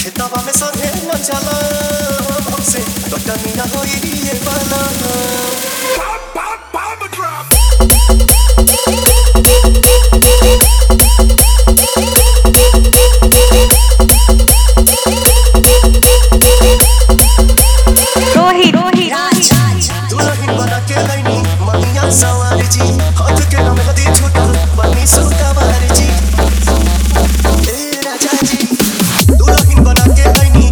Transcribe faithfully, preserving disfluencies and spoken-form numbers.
खेतवा में सरे न चला हमसे कटनी न होई ये वाला सवार जी हाथ के नाम हदी छूटा बनी सुतावार जी ए राजा जी दुल्हन बना के लाइनी